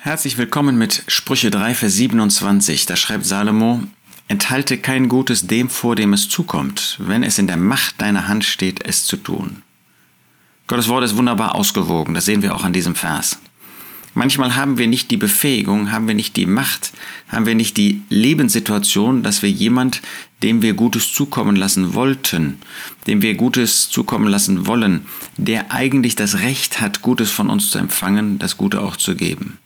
Herzlich willkommen mit Sprüche 3, Vers 27. Da schreibt Salomo: Enthalte kein Gutes dem vor, dem es zukommt, wenn es in der Macht deiner Hand steht, es zu tun. Gottes Wort ist wunderbar ausgewogen, das sehen wir auch an diesem Vers. Manchmal haben wir nicht die Befähigung, haben wir nicht die Macht, haben wir nicht die Lebenssituation, dass wir jemand, dem wir Gutes zukommen lassen wollten, dem wir Gutes zukommen lassen wollen, der eigentlich das Recht hat, Gutes von uns zu empfangen, das Gute auch zu geben.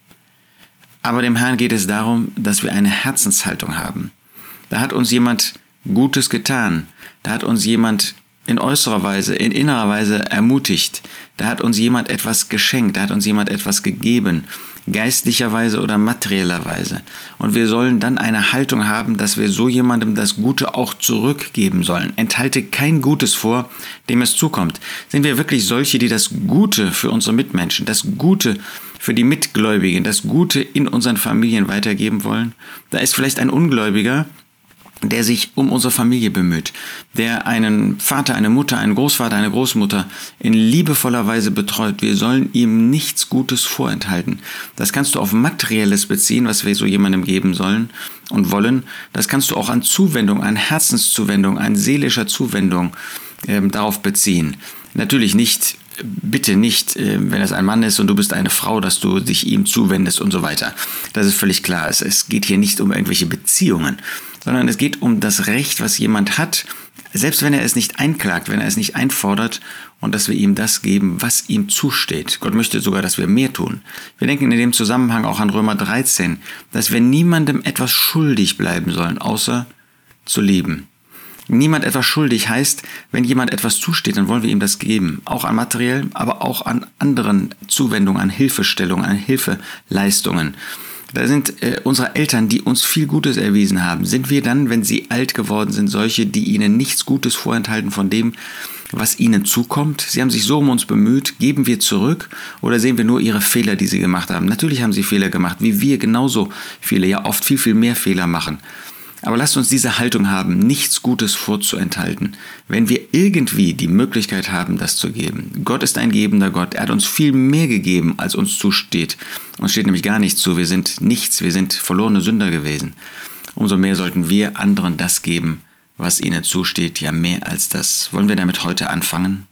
Aber dem Herrn geht es darum, dass wir eine Herzenshaltung haben. Da hat uns jemand Gutes getan. Da hat uns jemand in äußerer Weise, in innerer Weise ermutigt. Da hat uns jemand etwas geschenkt. Da hat uns jemand etwas gegeben. Geistlicherweise oder materiellerweise. Und wir sollen dann eine Haltung haben, dass wir so jemandem das Gute auch zurückgeben sollen. Enthalte kein Gutes vor, dem es zukommt. Sind wir wirklich solche, die das Gute für unsere Mitmenschen, das Gute für die Mitgläubigen, das Gute in unseren Familien weitergeben wollen? Da ist vielleicht ein Ungläubiger, der sich um unsere Familie bemüht, der einen Vater, eine Mutter, einen Großvater, eine Großmutter in liebevoller Weise betreut. Wir sollen ihm nichts Gutes vorenthalten. Das kannst du auf Materielles beziehen, was wir so jemandem geben sollen und wollen. Das kannst du auch an Zuwendung, an Herzenszuwendung, an seelischer Zuwendung darauf beziehen. Natürlich nicht, bitte nicht, wenn es ein Mann ist und du bist eine Frau, dass du dich ihm zuwendest und so weiter. Das ist völlig klar. Es geht hier nicht um irgendwelche Beziehungen, sondern es geht um das Recht, was jemand hat, selbst wenn er es nicht einklagt, wenn er es nicht einfordert, und dass wir ihm das geben, was ihm zusteht. Gott möchte sogar, dass wir mehr tun. Wir denken in dem Zusammenhang auch an Römer 13, dass wir niemandem etwas schuldig bleiben sollen, außer zu lieben. Niemand etwas schuldig heißt, wenn jemand etwas zusteht, dann wollen wir ihm das geben. Auch an materiell, aber auch an anderen Zuwendungen, an Hilfestellungen, an Hilfeleistungen. Da sind unsere Eltern, die uns viel Gutes erwiesen haben. Sind wir dann, wenn sie alt geworden sind, solche, die ihnen nichts Gutes vorenthalten von dem, was ihnen zukommt? Sie haben sich so um uns bemüht. Geben wir zurück oder sehen wir nur ihre Fehler, die sie gemacht haben? Natürlich haben sie Fehler gemacht, wie wir genauso viele, ja oft viel, viel mehr Fehler machen. Aber lasst uns diese Haltung haben, nichts Gutes vorzuenthalten, wenn wir irgendwie die Möglichkeit haben, das zu geben. Gott ist ein gebender Gott. Er hat uns viel mehr gegeben, als uns zusteht. Uns steht nämlich gar nichts zu. Wir sind nichts. Wir sind verlorene Sünder gewesen. Umso mehr sollten wir anderen das geben, was ihnen zusteht. Ja, mehr als das. Wollen wir damit heute anfangen?